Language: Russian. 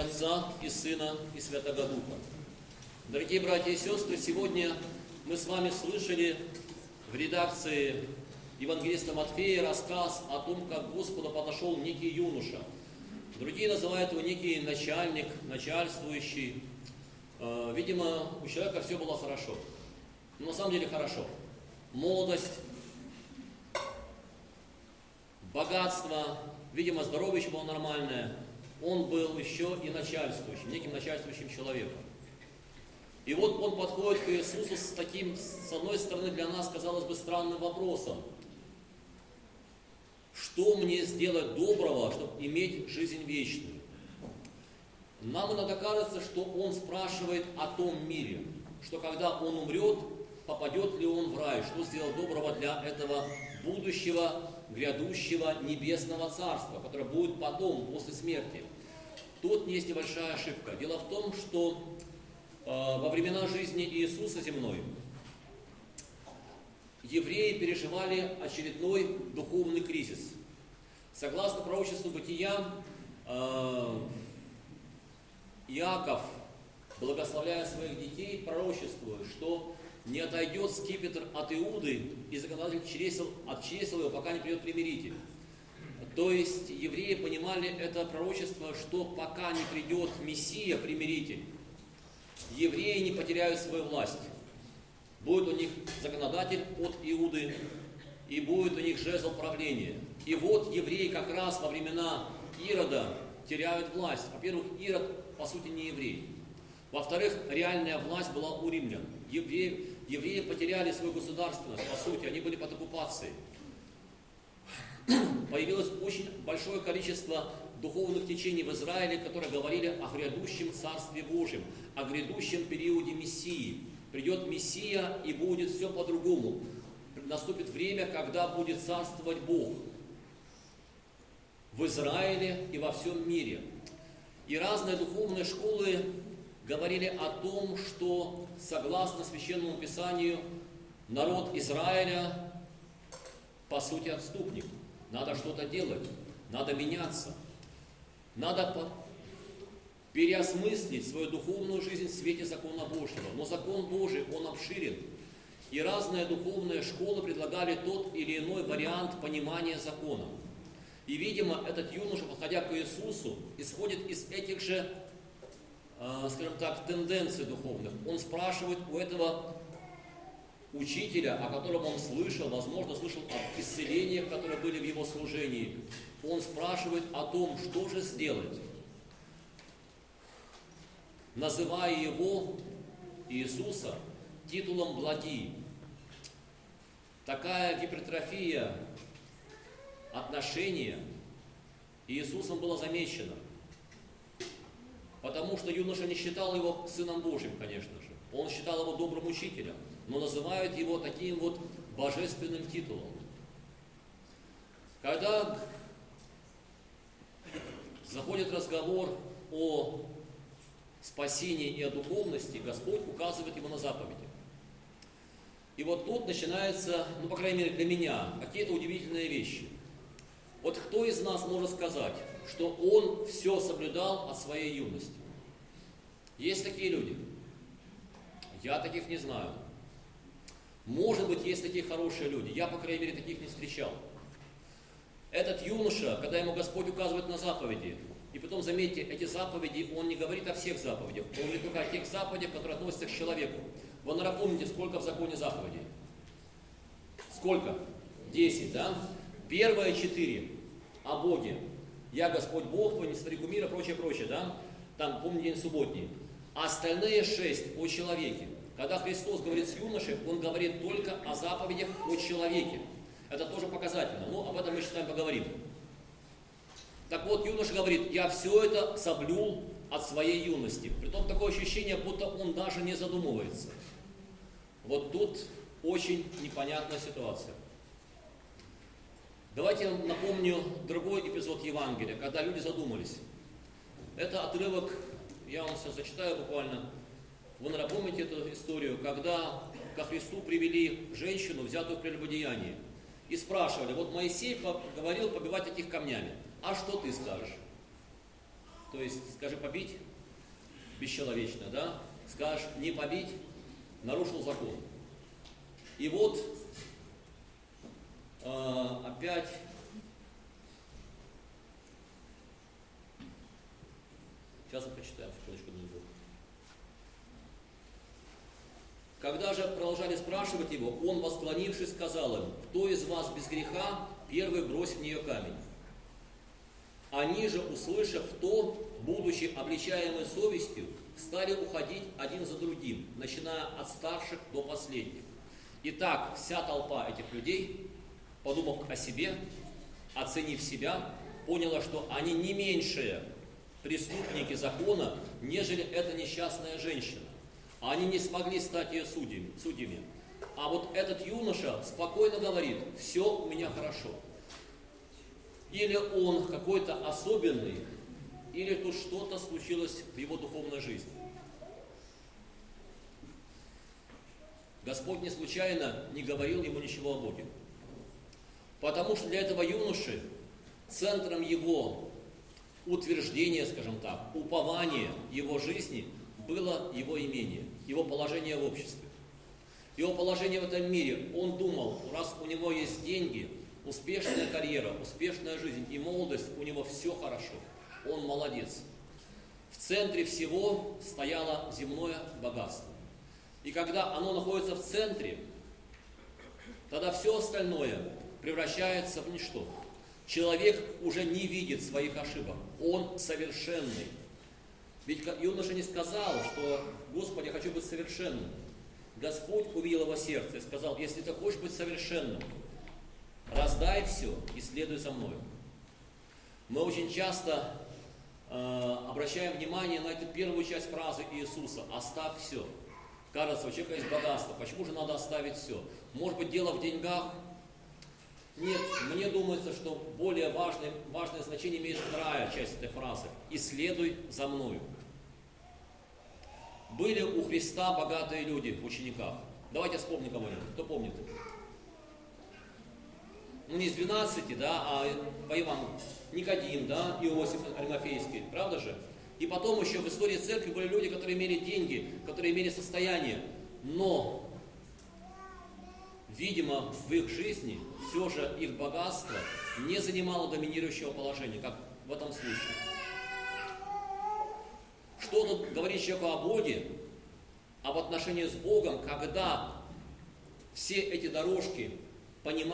Отца и Сына и Святого Духа. Дорогие братья и сестры, сегодня мы с вами слышали в редакции евангелиста Матфея рассказ о том, как к Господу подошел некий юноша. Другие называют его некий начальник, начальствующий. Видимо, у человека все было хорошо. Но на самом деле хорошо. Молодость, богатство, видимо, здоровье еще было нормальное. Он был еще и начальствующим, неким начальствующим человеком. И вот он подходит к Иисусу с таким, с одной стороны, для нас, казалось бы, странным вопросом. Что мне сделать доброго, чтобы иметь жизнь вечную? Нам иногда кажется, что он спрашивает о том мире, что когда он умрет, попадет ли он в рай, что сделать доброго для этого будущего, грядущего небесного царства, которое будет потом, после смерти. Тут есть небольшая ошибка. Дело в том, что во времена жизни Иисуса земной евреи переживали очередной духовный кризис. Согласно пророчеству Бытия, Иаков, благословляя своих детей, пророчествует, что не отойдет скипетр от Иуды, и законодатель отчислил его, пока не придет примиритель. То есть евреи понимали это пророчество, что пока не придет Мессия, примиритель, евреи не потеряют свою власть. Будет у них законодатель от Иуды, и будет у них жезл правления. И вот евреи как раз во времена Ирода теряют власть. Во-первых, Ирод, по сути, не еврей. Во-вторых, реальная власть была у римлян. Евреи потеряли свою государственность, по сути, они были под оккупацией. Появилось очень большое количество духовных течений в Израиле, которые говорили о грядущем Царстве Божьем, о грядущем периоде Мессии. Придет Мессия, и будет все по-другому. Наступит время, когда будет царствовать Бог в Израиле и во всем мире. И разные духовные школы говорили о том, что, согласно Священному Писанию, народ Израиля, по сути, отступник. Надо что-то делать, надо меняться, надо переосмыслить свою духовную жизнь в свете закона Божьего. Но закон Божий, он обширен. И разные духовные школы предлагали тот или иной вариант понимания закона. И, видимо, этот юноша, подходя к Иисусу, исходит из этих же, скажем так, тенденций духовных. Он спрашивает у этого учителя, о котором он слышал, возможно, слышал об исцелениях, которые были в его служении. Он спрашивает о том, что же сделать, называя его, Иисуса, титулом «благий». Такая гипертрофия отношения Иисусом была замечена, потому что юноша не считал его Сыном Божьим, конечно же. Он считал его добрым учителем, но называют его таким вот божественным титулом. Когда заходит разговор о спасении и о духовности, Господь указывает ему на заповеди. И вот тут начинается, ну, по крайней мере для меня, какие-то удивительные вещи. Вот кто из нас может сказать, что он все соблюдал от своей юности? Есть такие люди? Я таких не знаю. Может быть, есть такие хорошие люди. Я, по крайней мере, таких не встречал. Этот юноша, когда ему Господь указывает на заповеди, и потом, заметьте, эти заповеди, он не говорит о всех заповедях, он говорит только о тех заповедях, которые относятся к человеку. Вы, наверное, помните, сколько в законе заповедей? Сколько? 10, да? Первые 4 о Боге. Я Господь Бог твой, не сотвори кумира, прочее, да? Там, помните, день субботний. А остальные 6 о человеке. Когда Христос говорит с юношей, Он говорит только о заповедях о человеке. Это тоже показательно, но об этом мы еще с вами поговорим. Так вот, юноша говорит, я все это соблюл от своей юности. Притом такое ощущение, будто он даже не задумывается. Вот тут очень непонятная ситуация. Давайте я напомню другой эпизод Евангелия, когда люди задумались. Это отрывок, я вам сейчас зачитаю буквально. Вы, наверное, помните эту историю, когда ко Христу привели женщину, взятую в прелюбодеянии, и спрашивали, вот Моисей говорил побивать этих камнями, а что ты скажешь? То есть, скажи, побить бесчеловечно, да? Скажешь, не побить, нарушил закон. И вот опять сейчас мы почитаем, секундочку, минуту. Когда же продолжали спрашивать его, он, восклонившись, сказал им: кто из вас без греха, первый брось в нее камень. Они же, услышав то, будучи обличаемы совестью, стали уходить один за другим, начиная от старших до последних. Итак, вся толпа этих людей, подумав о себе, оценив себя, поняла, что они не меньшие преступники закона, нежели эта несчастная женщина. Они не смогли стать ее судьями. А вот этот юноша спокойно говорит: все у меня хорошо. Или он какой-то особенный, или тут что-то случилось в его духовной жизни. Господь не случайно не говорил ему ничего о Боге. Потому что для этого юноши центром его утверждения, скажем так, упования его жизни было его имение, его положение в обществе. Его положение в этом мире. Он думал, раз у него есть деньги, успешная карьера, успешная жизнь и молодость, у него все хорошо. Он молодец. В центре всего стояло земное богатство. И когда оно находится в центре, тогда все остальное превращается в ничто. Человек уже не видит своих ошибок. Он совершенный. Ведь юноша не сказал, что: Господи, я хочу быть совершенным. Господь увидел его сердце и сказал: если ты хочешь быть совершенным, раздай все и следуй за мною. Мы очень часто обращаем внимание на эту первую часть фразы Иисуса: оставь все. Кажется, у человека есть богатство, почему же надо оставить все? Может быть, дело в деньгах? Нет, мне думается, что более важное значение имеет вторая часть этой фразы: и следуй за мною. Были у Христа богатые люди в учениках. Давайте вспомним кого-нибудь. Кто помнит? Ну, не из 12, да, а по Евангелию. Никодим, да, Иосиф Аримафейский, правда же? И потом еще в истории церкви были люди, которые имели деньги, которые имели состояние. Но, видимо, в их жизни все же их богатство не занимало доминирующего положения, как в этом случае. Что тут говорить человеку о Боге, об отношении с Богом, когда все эти дорожки понимают,